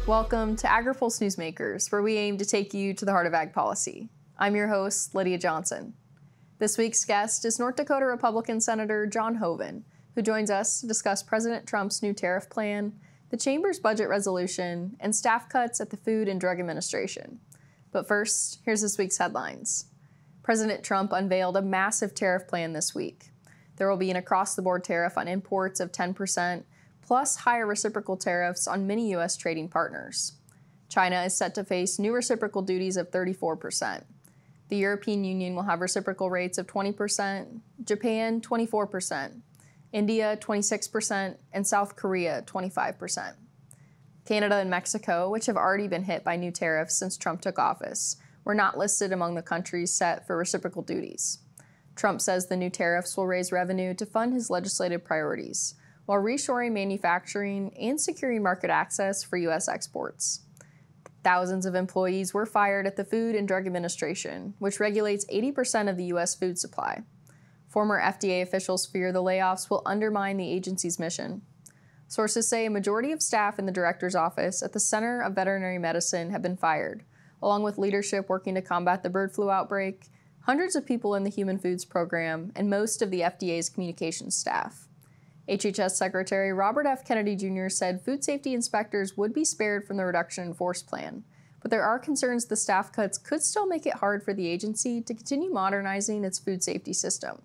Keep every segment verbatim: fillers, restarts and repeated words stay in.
Welcome to AgriPulse Newsmakers, where we aim to take you to the heart of ag policy. I'm your host, Lydia Johnson. This week's guest is North Dakota Republican Senator John Hoeven, who joins us to discuss President Trump's new tariff plan, the Chamber's budget resolution, and staff cuts at the Food and Drug Administration. But first, here's this week's headlines. President Trump unveiled a massive tariff plan this week. There will be an across-the-board tariff on imports of ten percent, plus higher reciprocal tariffs on many U S trading partners. China is set to face new reciprocal duties of thirty-four percent. The European Union will have reciprocal rates of twenty percent, Japan twenty-four percent, India twenty-six percent, and South Korea twenty-five percent. Canada and Mexico, which have already been hit by new tariffs since Trump took office, were not listed among the countries set for reciprocal duties. Trump says the new tariffs will raise revenue to fund his legislative priorities, while reshoring manufacturing and securing market access for U S exports. Thousands of employees were fired at the Food and Drug Administration, which regulates eighty percent of the U S food supply. Former F D A officials fear the layoffs will undermine the agency's mission. Sources say a majority of staff in the director's office at the Center of Veterinary Medicine have been fired, along with leadership working to combat the bird flu outbreak, hundreds of people in the Human Foods Program, and most of the F D A's communications staff. H H S Secretary Robert F. Kennedy Junior said food safety inspectors would be spared from the reduction in force plan, but there are concerns the staff cuts could still make it hard for the agency to continue modernizing its food safety system.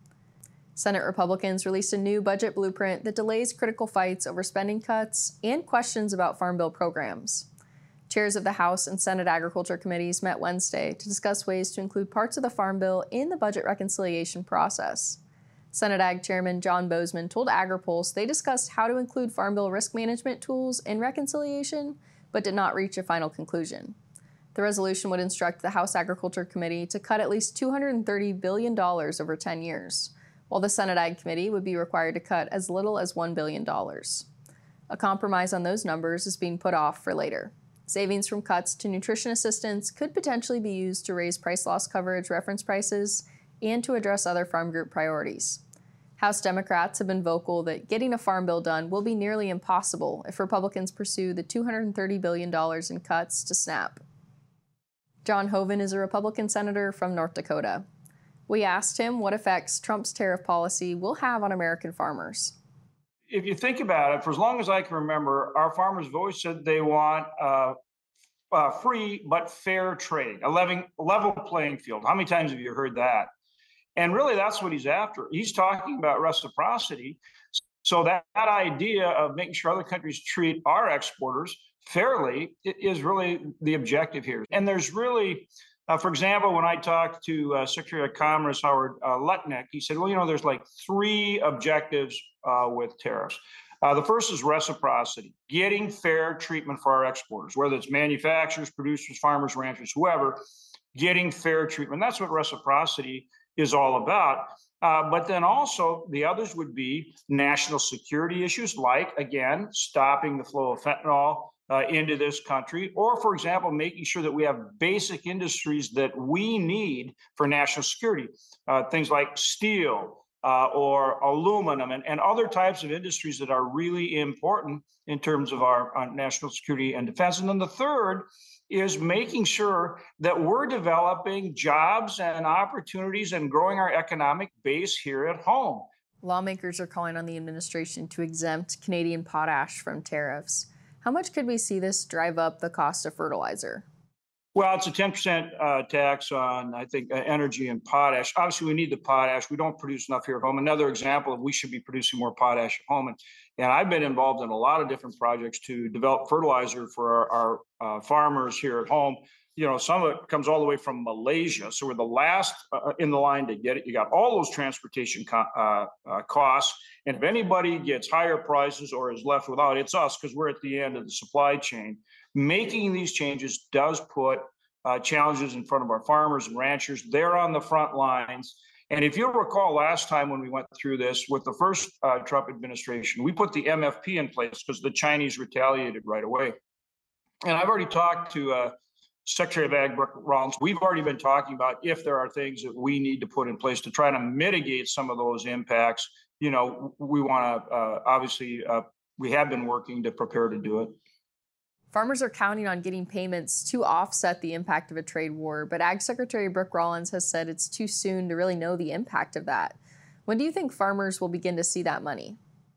Senate Republicans released a new budget blueprint that delays critical fights over spending cuts and questions about Farm Bill programs. Chairs of the House and Senate Agriculture Committees met Wednesday to discuss ways to include parts of the Farm Bill in the budget reconciliation process. Senate Ag Chairman John Boozman told AgriPulse they discussed how to include Farm Bill risk management tools in reconciliation, but did not reach a final conclusion. The resolution would instruct the House Agriculture Committee to cut at least two hundred thirty billion dollars over ten years, while the Senate Ag Committee would be required to cut as little as one billion dollars. A compromise on those numbers is being put off for later. Savings from cuts to nutrition assistance could potentially be used to raise price loss coverage reference prices and to address other farm group priorities. House Democrats have been vocal that getting a farm bill done will be nearly impossible if Republicans pursue the two hundred thirty billion dollars in cuts to SNAP. John Hoeven is a Republican senator from North Dakota. We asked him what effects Trump's tariff policy will have on American farmers. If you think about it, for as long as I can remember, our farmers have always said they want uh, uh, free but fair trade, a level, level playing field. How many times have you heard that? And really, that's what he's after. He's talking about reciprocity. So that, that idea of making sure other countries treat our exporters fairly is really the objective here. And there's really, uh, for example, when I talked to uh, Secretary of Commerce Howard uh, Lutnick, he said, well, you know, there's like three objectives uh, with tariffs. Uh, the first is reciprocity, getting fair treatment for our exporters, whether it's manufacturers, producers, farmers, ranchers, whoever, getting fair treatment. That's what reciprocity is all about. Uh, but then also the others would be national security issues, like, again, stopping the flow of fentanyl uh, into this country, or, for example, making sure that we have basic industries that we need for national security, uh, things like steel uh, or aluminum and, and other types of industries that are really important in terms of our, our national security and defense. And then the third is making sure that we're developing jobs and opportunities and growing our economic base here at home. Lawmakers are calling on the administration to exempt Canadian potash from tariffs. How much could we see this drive up the cost of fertilizer? Well, it's a ten percent uh, tax on, I think, uh, energy and potash. Obviously, we need the potash. We don't produce enough here at home. Another example of we should be producing more potash at home. And, and I've been involved in a lot of different projects to develop fertilizer for our, our uh, farmers here at home. You know, some of it comes all the way from Malaysia. So we're the last uh, in the line to get it. You got all those transportation co- uh, uh, costs. And if anybody gets higher prices or is left without, it's us, because we're at the end of the supply chain. Making these changes does put uh, challenges in front of our farmers and ranchers. They're on the front lines. And if you'll recall last time when we went through this with the first uh, Trump administration, we put the M F P in place because the Chinese retaliated right away. And I've already talked to uh, Secretary of Ag Brooke Rollins. We've already been talking about if there are things that we need to put in place to try to mitigate some of those impacts. You know, we want to uh, obviously, uh, we have been working to prepare to do it. Farmers are counting on getting payments to offset the impact of a trade war, but Ag Secretary Brooke Rollins has said it's too soon to really know the impact of that. When do you think farmers will begin to see that money?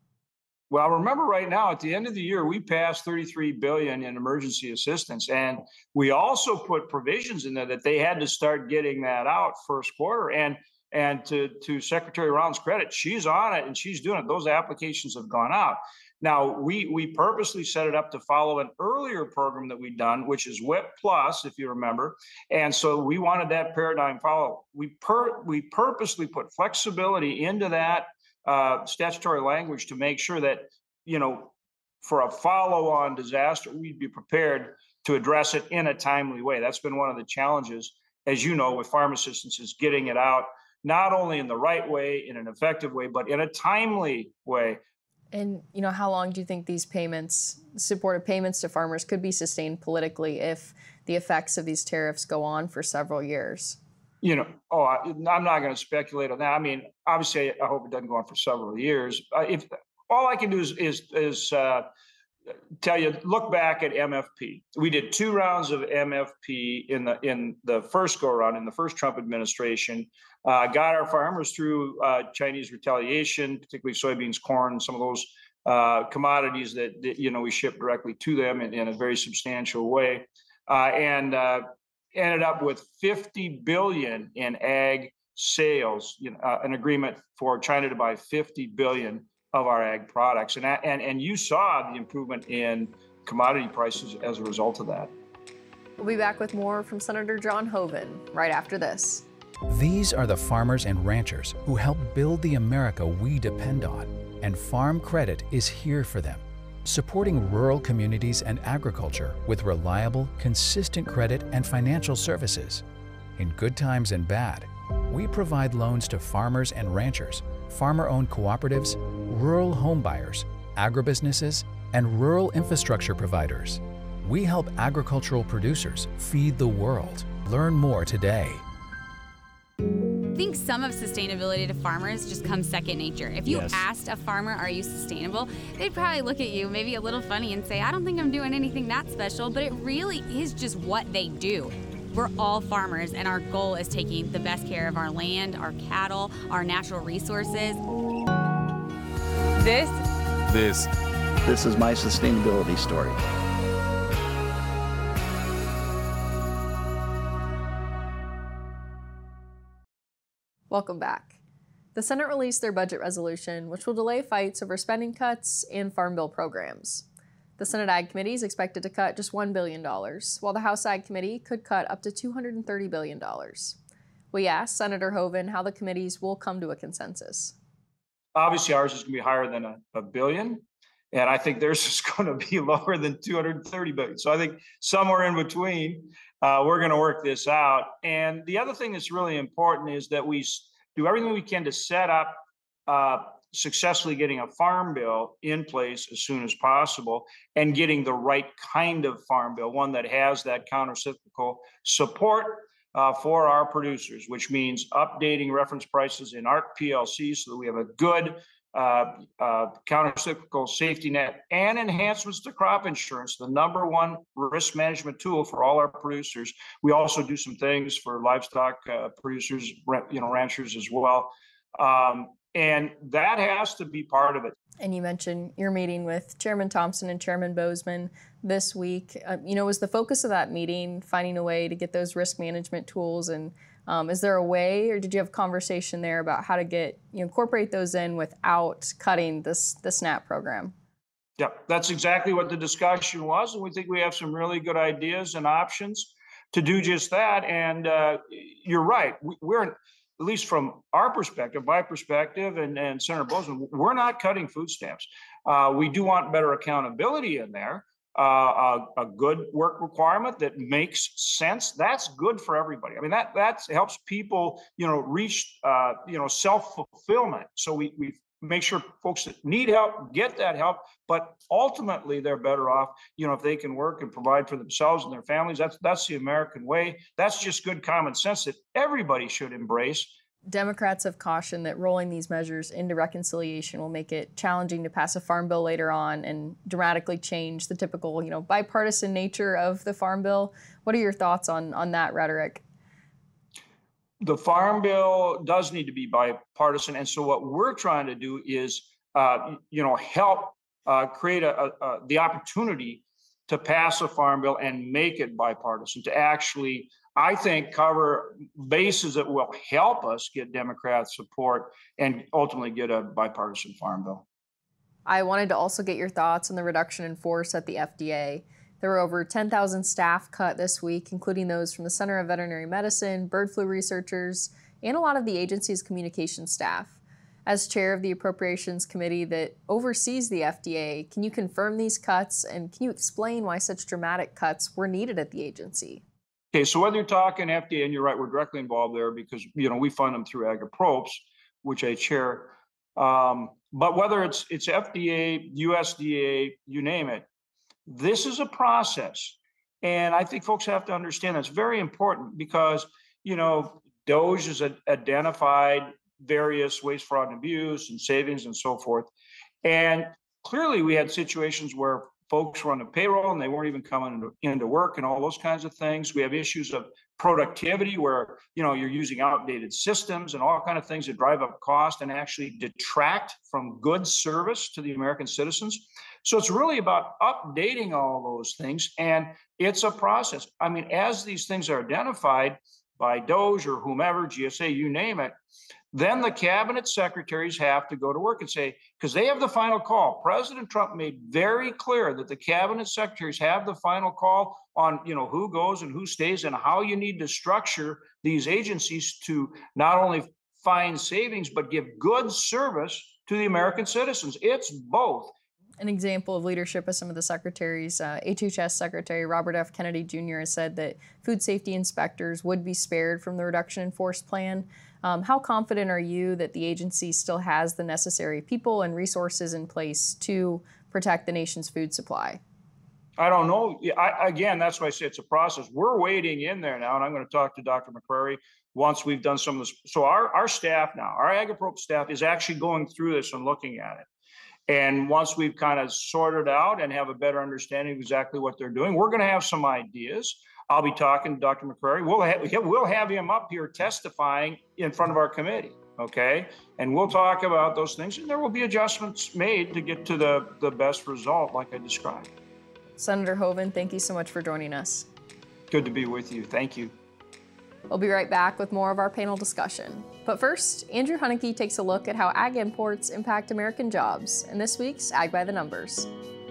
Well, remember right now, at the end of the year, we passed thirty-three billion dollars in emergency assistance. And we also put provisions in there that they had to start getting that out first quarter. And and to, to Secretary Rollins' credit, she's on it and she's doing it. Those applications have gone out. Now, we we purposely set it up to follow an earlier program that we'd done, which is WHIP Plus, if you remember. And so we wanted that paradigm follow. We per we purposely put flexibility into that uh, statutory language to make sure that, you know, for a follow-on disaster, we'd be prepared to address it in a timely way. That's been one of the challenges, as you know, with farm assistance, is getting it out, not only in the right way, in an effective way, but in a timely way. And, you know, how long do you think these payments, supportive payments to farmers, could be sustained politically if the effects of these tariffs go on for several years? You know, oh, I, I'm not going to speculate on that. I mean, obviously, I hope it doesn't go on for several years. Uh, if all I can do is is, is uh, tell you, look back at M F P. We did two rounds of M F P in the in the first go around in the first Trump administration. Uh, got our farmers through uh, Chinese retaliation, particularly soybeans, corn, some of those uh, commodities that, that you know we ship directly to them in, in a very substantial way, uh, and uh, ended up with fifty billion in ag sales. You know, uh, an agreement for China to buy fifty billion of our ag products, and and and you saw the improvement in commodity prices as a result of that. We'll be back with more from Senator John Hoeven right after this. These are the farmers and ranchers who help build the America we depend on, and Farm Credit is here for them, supporting rural communities and agriculture with reliable, consistent credit and financial services. In good times and bad, we provide loans to farmers and ranchers, farmer-owned cooperatives, rural home buyers, agribusinesses, and rural infrastructure providers. We help agricultural producers feed the world. Learn more today. I think some of sustainability to farmers just comes second nature. If you Yes. asked a farmer, are you sustainable? They'd probably look at you maybe a little funny and say, I don't think I'm doing anything that special, but it really is just what they do. We're all farmers, and our goal is taking the best care of our land, our cattle, our natural resources. This This This is my sustainability story. Welcome back. The Senate released their budget resolution, which will delay fights over spending cuts and Farm Bill programs. The Senate Ag Committee is expected to cut just one billion dollars, while the House Ag Committee could cut up to two hundred thirty billion dollars. We asked Senator Hoeven how the committees will come to a consensus. Obviously, ours is going to be higher than a, a billion, and I think theirs is going to be lower than two hundred thirty billion. So I think somewhere in between, uh, we're going to work this out. And the other thing that's really important is that we s- do everything we can to set up uh, successfully getting a farm bill in place as soon as possible, and getting the right kind of farm bill, one that has that countercyclical support uh, for our producers, which means updating reference prices in A R C P L C so that we have a good uh, uh, countercyclical safety net, and enhancements to crop insurance, the number one risk management tool for all our producers. We also do some things for livestock uh, producers, you know, ranchers as well. Um, and that has to be part of it. And you mentioned your meeting with Chairman Thompson and Chairman Bozeman this week. Uh, you know, was the focus of that meeting finding a way to get those risk management tools? And um, is there a way, or did you have conversation there about how to get, you know, incorporate those in without cutting this the SNAP program? Yeah, that's exactly what the discussion was. And we think we have some really good ideas and options to do just that. And uh, you're right. We, we're, at least from our perspective, my perspective, and, and Senator Bozeman, we're not cutting food stamps. Uh, we do want better accountability in there, uh, a, a good work requirement that makes sense. That's good for everybody. I mean, that that helps people, you know, reach, uh, you know, self-fulfillment. So we we make sure folks that need help get that help, but ultimately they're better off, you know, if they can work and provide for themselves and their families. That's that's the American way. That's just good common sense that everybody should embrace. Democrats have cautioned that rolling these measures into reconciliation will make it challenging to pass a farm bill later on and dramatically change the typical, you know, bipartisan nature of the farm bill. What are your thoughts on, on that rhetoric? The farm bill does need to be bipartisan. And so what we're trying to do is, uh, you know, help uh, create a, a, a, the opportunity to pass a farm bill and make it bipartisan, to actually, I think, cover bases that will help us get Democrat support and ultimately get a bipartisan farm bill. I wanted to also get your thoughts on the reduction in force at the F D A. There were over ten thousand staff cut this week, including those from the Center of Veterinary Medicine, bird flu researchers, and a lot of the agency's communications staff. As chair of the Appropriations Committee that oversees the F D A, can you confirm these cuts, and can you explain why such dramatic cuts were needed at the agency? Okay, so whether you're talking F D A, and you're right, we're directly involved there because, you know, we fund them through AgriPropes, which I chair. Um, but whether it's it's F D A, U S D A, you name it, this is a process. And I think folks have to understand that's very important because, you know, DOGE has identified various waste, fraud, and abuse and savings and so forth. And clearly we had situations where folks were on the payroll and they weren't even coming into, into work and all those kinds of things. We have issues of productivity where, you know, you're using outdated systems and all kinds of things that drive up cost and actually detract from good service to the American citizens. So it's really about updating all those things. And it's a process. I mean, as these things are identified by DOGE or whomever, G S A, you name it, then the cabinet secretaries have to go to work and say, because they have the final call. President Trump made very clear that the cabinet secretaries have the final call on, you know, who goes and who stays and how you need to structure these agencies to not only find savings, but give good service to the American citizens. It's both. An example of leadership of some of the secretaries, uh, H H S Secretary Robert F. Kennedy Junior has said that food safety inspectors would be spared from the reduction in force plan. Um, how confident are you that the agency still has the necessary people and resources in place to protect the nation's food supply? I don't know. I, again, that's why I say it's a process. We're waiting in there now, and I'm going to talk to Doctor McCrary once we've done some of this. So our, our staff now, our AgriPrope staff is actually going through this and looking at it. And once we've kind of sorted out and have a better understanding of exactly what they're doing, we're going to have some ideas. I'll be talking to Doctor McCrary. We'll have, we'll have him up here testifying in front of our committee, okay? And we'll talk about those things, and there will be adjustments made to get to the, the best result like I described. Senator Hoeven, thank you so much for joining us. Good to be with you. Thank you. We'll be right back with more of our panel discussion. But first, Andrew Huneke takes a look at how ag imports impact American jobs in this week's Ag by the Numbers.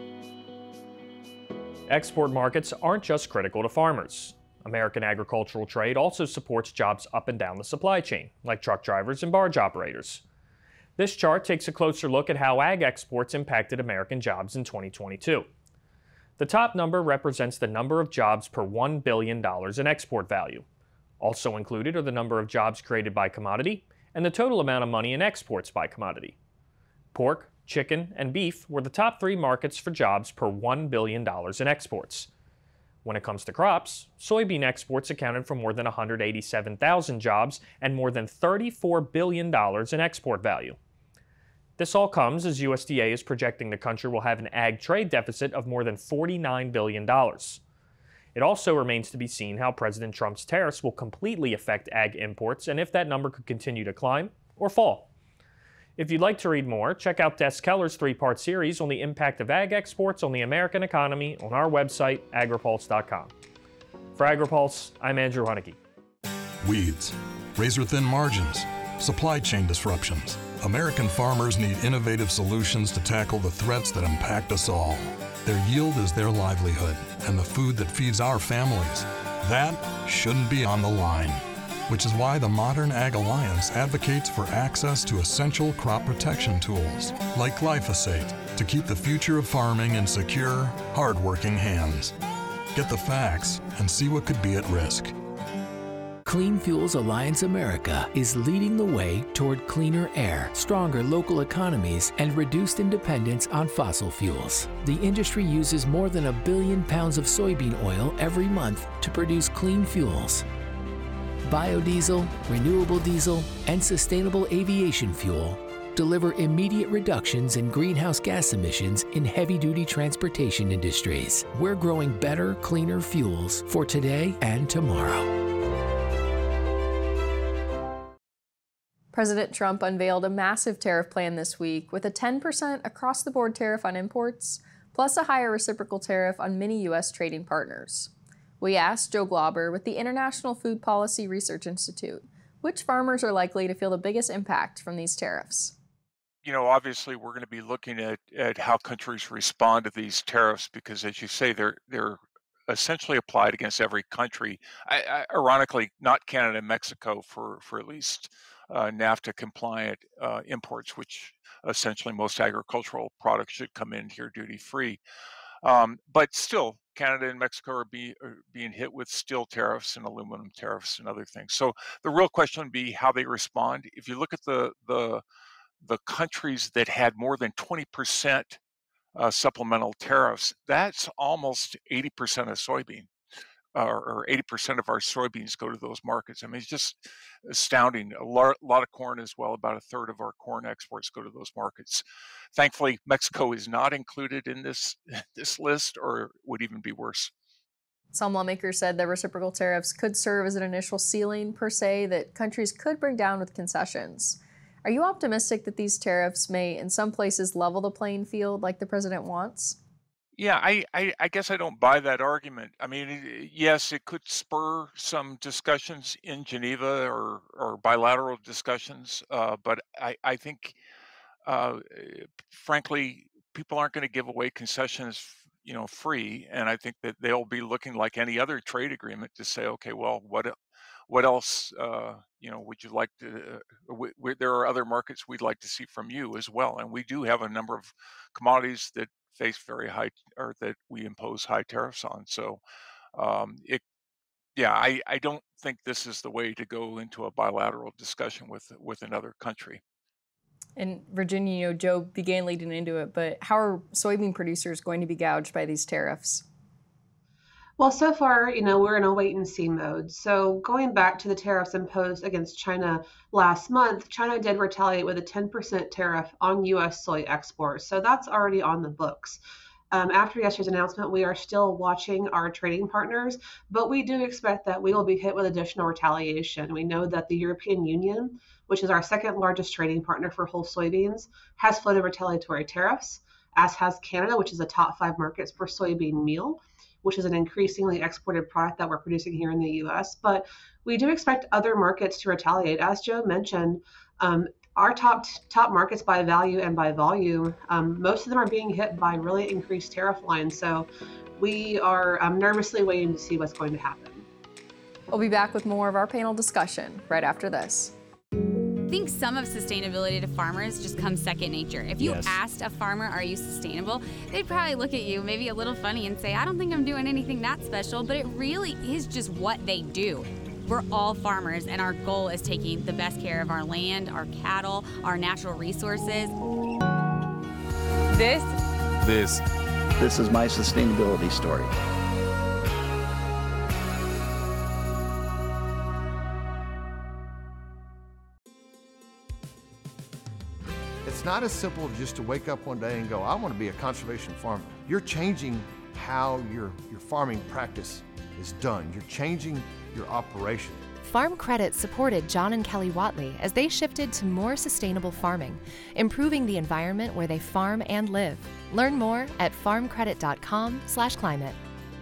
Export markets aren't just critical to farmers. American agricultural trade also supports jobs up and down the supply chain, like truck drivers and barge operators. This chart takes a closer look at how ag exports impacted American jobs in twenty twenty-two. The top number represents the number of jobs per one billion dollars in export value. Also included are the number of jobs created by commodity and the total amount of money in exports by commodity. Pork, chicken, and beef were the top three markets for jobs per one billion dollars in exports. When it comes to crops, soybean exports accounted for more than one hundred eighty-seven thousand jobs and more than thirty-four billion dollars in export value. This all comes as U S D A is projecting the country will have an ag trade deficit of more than forty-nine billion dollars. It also remains to be seen how President Trump's tariffs will completely affect ag imports and if that number could continue to climb or fall. If you'd like to read more, check out Des Keller's three-part series on the impact of ag exports on the American economy on our website, agripulse dot com. For AgriPulse, I'm Andrew Huneke. Weeds, razor-thin margins, supply chain disruptions. American farmers need innovative solutions to tackle the threats that impact us all. Their yield is their livelihood and the food that feeds our families. That shouldn't be on the line, which is why the Modern Ag Alliance advocates for access to essential crop protection tools like glyphosate to keep the future of farming in secure, hard-working hands. Get the facts and see what could be at risk. Clean Fuels Alliance America is leading the way toward cleaner air, stronger local economies, and reduced dependence on fossil fuels. The industry uses more than a billion pounds of soybean oil every month to produce clean fuels. Biodiesel, renewable diesel, and sustainable aviation fuel deliver immediate reductions in greenhouse gas emissions in heavy-duty transportation industries. We're growing better, cleaner fuels for today and tomorrow. President Trump unveiled a massive tariff plan this week with a ten percent across-the-board tariff on imports, plus a higher reciprocal tariff on many U S trading partners. We asked Joe Glauber with the International Food Policy Research Institute which farmers are likely to feel the biggest impact from these tariffs. You know, obviously, we're going to be looking at, at how countries respond to these tariffs because, as you say, they're they're essentially applied against every country. I, I, ironically, not Canada and Mexico for for at least uh, NAFTA compliant uh, imports, which essentially most agricultural products should come in here duty free. Um, but still, Canada and Mexico are, be, are being hit with steel tariffs and aluminum tariffs and other things. So the real question would be how they respond. If you look at the the the countries that had more than twenty percent uh, supplemental tariffs, that's almost eighty percent of soybean, uh, or eighty percent of our soybeans go to those markets. I mean, it's just astounding. A lot, lot of corn as well. About a third of our corn exports go to those markets. Thankfully, Mexico is not included in this this list, or would even be worse. Some lawmakers said that reciprocal tariffs could serve as an initial ceiling, per se, that countries could bring down with concessions. Are you optimistic that these tariffs may, in some places, level the playing field like the president wants? Yeah, I, I, I guess I don't buy that argument. I mean, yes, it could spur some discussions in Geneva or, or bilateral discussions, uh, but I, I think, uh, frankly, people aren't going to give away concessions, you know, free. And I think that they'll be looking like any other trade agreement to say, okay, well, what what else, uh, you know, would you like to, uh, we, we, there are other markets we'd like to see from you as well. And we do have a number of commodities that face very high, or that we impose high tariffs on. So um, it, yeah, I, I don't think this is the way to go into a bilateral discussion with with another country. In Virginia, you know, Joe began leading into it, but how are soybean producers going to be gouged by these tariffs? Well, so far, you know, we're in a wait and see mode. So going back to the tariffs imposed against China last month, China did retaliate with a ten percent tariff on U S soy exports. So that's already on the books. Um, after yesterday's announcement, we are still watching our trading partners, but we do expect that we will be hit with additional retaliation. We know that the European Union, which is our second largest trading partner for whole soybeans, has floated retaliatory tariffs, as has Canada, which is the top five markets for soybean meal, which is an increasingly exported product that we're producing here in the U S. But we do expect other markets to retaliate. As Joe mentioned, um, our top top markets by value and by volume, um, most of them are being hit by really increased tariff lines. So we are um, nervously waiting to see what's going to happen. We'll be back with more of our panel discussion right after this. I think some of sustainability to farmers just comes second nature. If you Yes. asked a farmer, are you sustainable? They'd probably look at you maybe a little funny and say, I don't think I'm doing anything that special, but it really is just what they do. We're all farmers, and our goal is taking the best care of our land, our cattle, our natural resources. This This. This is my sustainability story. It's not as simple as just to wake up one day and go, I want to be a conservation farmer. You're changing how your, your farming practice is done. You're changing your operation. Farm Credit supported John and Kelly Watley as they shifted to more sustainable farming, improving the environment where they farm and live. Learn more at farm credit dot com slash climate.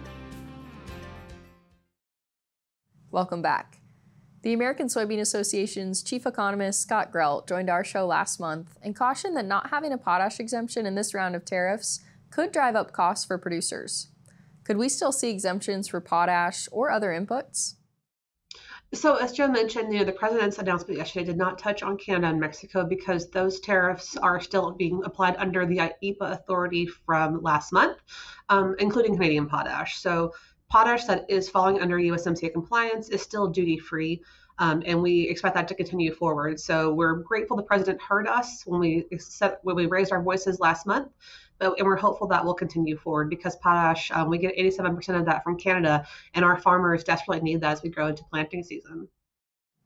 Welcome back. The American Soybean Association's chief economist, Scott Grelt, joined our show last month and cautioned that not having a potash exemption in this round of tariffs could drive up costs for producers. Could we still see exemptions for potash or other inputs? So as Joe mentioned, you know, the president's announcement yesterday did not touch on Canada and Mexico because those tariffs are still being applied under the I E P A authority from last month, um, including Canadian potash. So potash that is falling under U S M C A compliance is still duty-free, um, and we expect that to continue forward. So we're grateful the president heard us when we set, when we raised our voices last month, but, and we're hopeful that will continue forward because potash, um, we get eighty-seven percent of that from Canada, and our farmers desperately need that as we grow into planting season.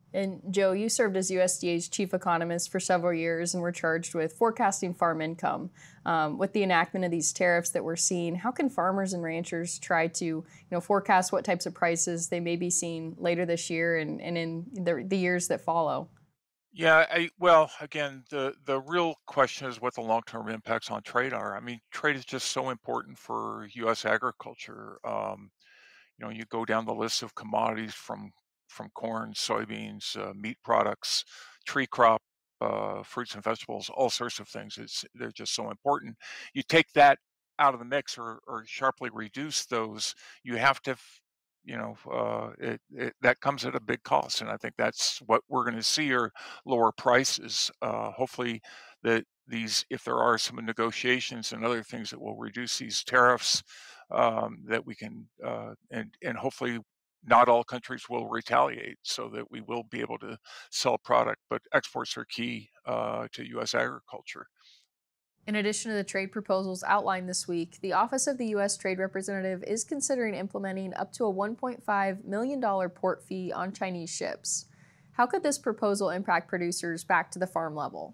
And Joe, you served as U S D A's chief economist for several years and were charged with forecasting farm income. Um, with the enactment of these tariffs that we're seeing, how can farmers and ranchers try to, you know, forecast what types of prices they may be seeing later this year and, and in the, the years that follow? Yeah, I, well, again, the the real question is what the long-term impacts on trade are. I mean, trade is just so important for U S agriculture. Um, you know, you go down the list of commodities from from corn, soybeans, uh, meat products, tree crop, uh, fruits and vegetables, all sorts of things. It's they're just so important. You take that out of the mix or or sharply reduce those, you have to, f- you know, uh, it, it that comes at a big cost, and I think that's what we're going to see are lower prices. Uh, hopefully, that these, if there are some negotiations and other things that will reduce these tariffs, um, that we can, uh, and and hopefully not all countries will retaliate so that we will be able to sell product, but exports are key uh, to U S agriculture. In addition to the trade proposals outlined this week, the Office of the U S Trade Representative is considering implementing up to a one point five million dollars port fee on Chinese ships. How could this proposal impact producers back to the farm level?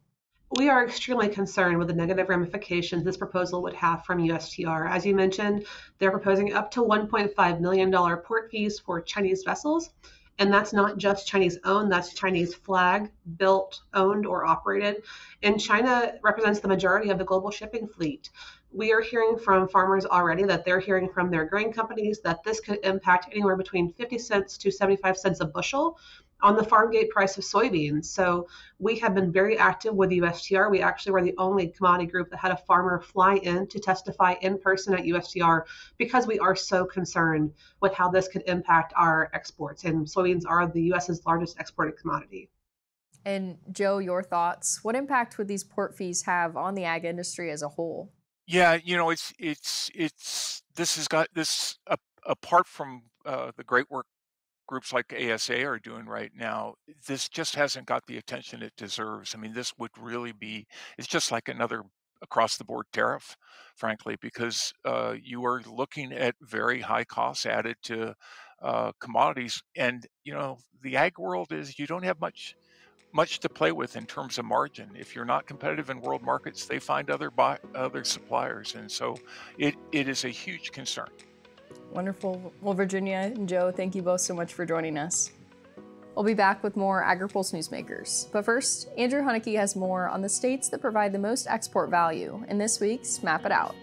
We are extremely concerned with the negative ramifications this proposal would have from U S T R. As you mentioned, they're proposing up to one point five million dollars port fees for Chinese vessels. And that's not just Chinese owned, that's Chinese flag, built, owned, or operated. And China represents the majority of the global shipping fleet. We are hearing from farmers already that they're hearing from their grain companies that this could impact anywhere between fifty cents to seventy-five cents a bushel on the farm gate price of soybeans. So we have been very active with U S T R. We actually were the only commodity group that had a farmer fly in to testify in person at U S T R because we are so concerned with how this could impact our exports. And soybeans are the U S's largest exported commodity. And Joe, your thoughts? What impact would these port fees have on the ag industry as a whole? Yeah, you know, it's it's it's this has got this uh, apart from uh, the great work groups like A S A are doing right now. This just hasn't got the attention it deserves. I mean, this would really be, it's just like another across the board tariff, frankly, because uh, you are looking at very high costs added to uh, commodities. And, you know, the ag world is, you don't have much much to play with in terms of margin. If you're not competitive in world markets, they find other buy, other suppliers. And so it, it is a huge concern. Wonderful. Well, Virginia and Joe, thank you both so much for joining us. We'll be back with more AgriPulse Newsmakers. But first, Andrew Huneke has more on the states that provide the most export value in this week's Map It Out.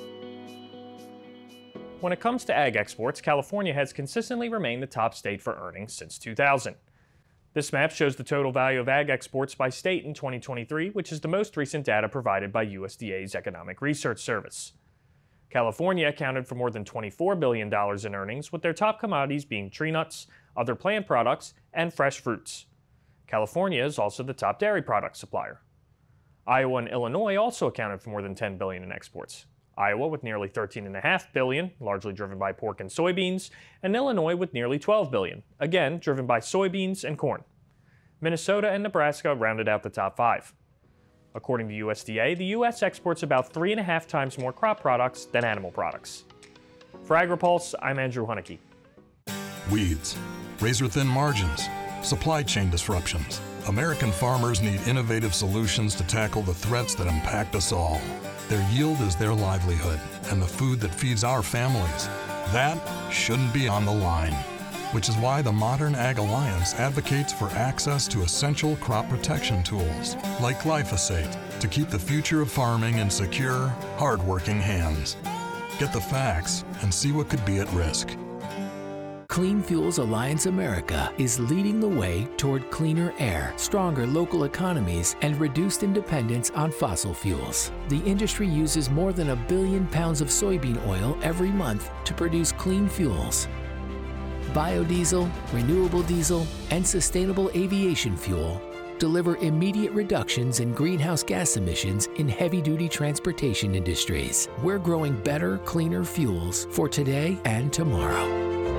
When it comes to ag exports, California has consistently remained the top state for earnings since two thousand. This map shows the total value of ag exports by state in twenty twenty-three, which is the most recent data provided by U S D A's Economic Research Service. California accounted for more than twenty-four billion dollars in earnings, with their top commodities being tree nuts, other plant products, and fresh fruits. California is also the top dairy product supplier. Iowa and Illinois also accounted for more than ten billion dollars in exports. Iowa with nearly thirteen point five billion dollars, largely driven by pork and soybeans, and Illinois with nearly twelve billion dollars, again driven by soybeans and corn. Minnesota and Nebraska rounded out the top five. According to U S D A, the U S exports about three and a half times more crop products than animal products. For AgriPulse, I'm Andrew Huneke. Weeds, razor-thin margins, supply chain disruptions. American farmers need innovative solutions to tackle the threats that impact us all. Their yield is their livelihood and the food that feeds our families. That shouldn't be on the line, which is why the Modern Ag Alliance advocates for access to essential crop protection tools like glyphosate to keep the future of farming in secure, hard-working hands. Get the facts and see what could be at risk. Clean Fuels Alliance America is leading the way toward cleaner air, stronger local economies, and reduced dependence on fossil fuels. The industry uses more than a billion pounds of soybean oil every month to produce clean fuels. Biodiesel, renewable diesel, and sustainable aviation fuel deliver immediate reductions in greenhouse gas emissions in heavy-duty transportation industries. We're growing better, cleaner fuels for today and tomorrow.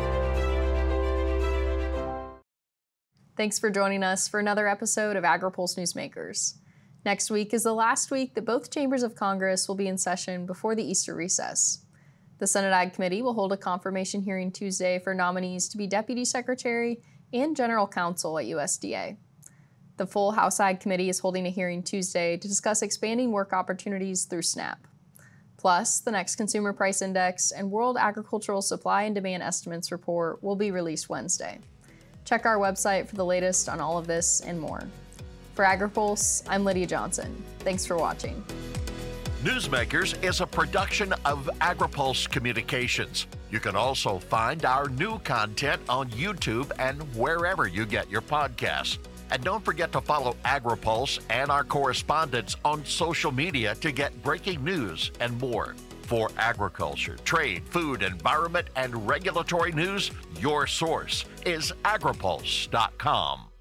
Thanks for joining us for another episode of AgriPulse Newsmakers. Next week is the last week that both chambers of Congress will be in session before the Easter recess. The Senate Ag Committee will hold a confirmation hearing Tuesday for nominees to be Deputy Secretary and General Counsel at U S D A. The full House Ag Committee is holding a hearing Tuesday to discuss expanding work opportunities through SNAP. Plus, the next Consumer Price Index and World Agricultural Supply and Demand Estimates report will be released Wednesday. Check our website for the latest on all of this and more. For AgriPulse, I'm Lydia Johnson. Thanks for watching. Newsmakers is a production of AgriPulse Communications. You can also find our new content on YouTube and wherever you get your podcasts. And don't forget to follow AgriPulse and our correspondents on social media to get breaking news and more. For agriculture, trade, food, environment, and regulatory news, your source is agripulse dot com.